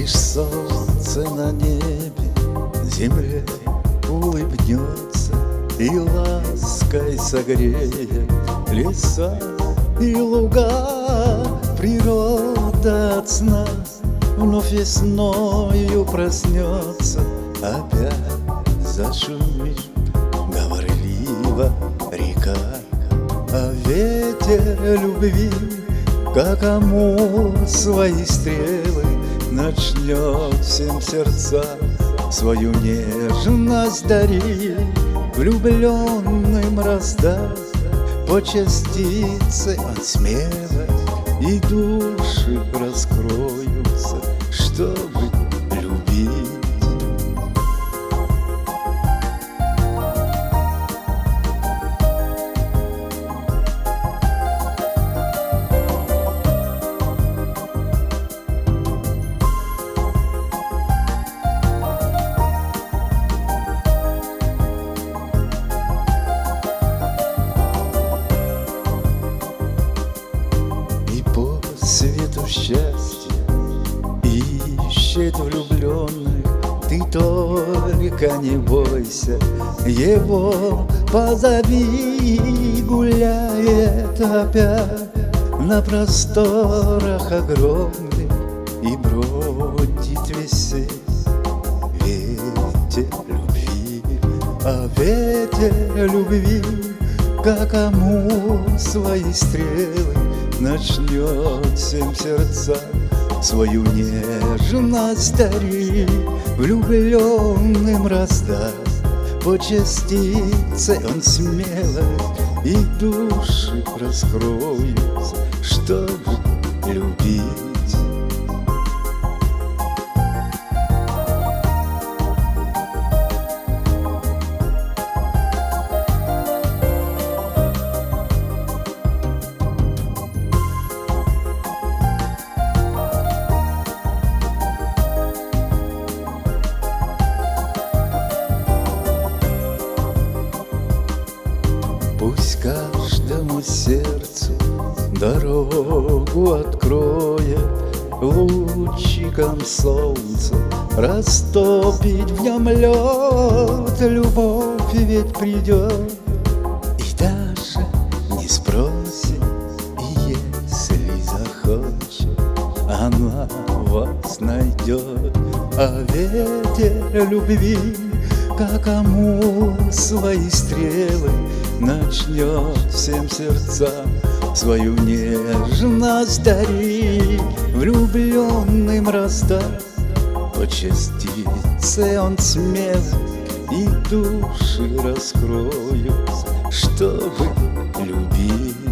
Лишь солнце на небе земле улыбнется и лаской согреет леса и луга. Природа от сна вновь весною проснется, опять зашумит говорливо река. А ветер любви, как Амур, свои стрелы начнет всем сердца свою нежность дарить, влюбленным раздаст по частице он смелость, и души раскроются, чтобы любить. Свету счастья ищет влюбленных, ты только не бойся его, позови. Гуляет опять на просторах огромных и бродит веселье ветер любви. А ветер любви, как Амур, свои стрелы начнет всем сердца свою нежность дарить, влюбленным раздаст по частице он смелость, и души раскроются, чтобы любить. Пусть каждому сердцу дорогу откроет лучиком солнца, растопить в нем лед. Любовь ведь придет и даже не спросит, и если захочет, она вас найдет. А ветер любви, как Амур, свои стрелы начнет всем сердцам свою нежность дарить, влюбленным раздаст по частице он смел, и души раскроются, чтобы любить.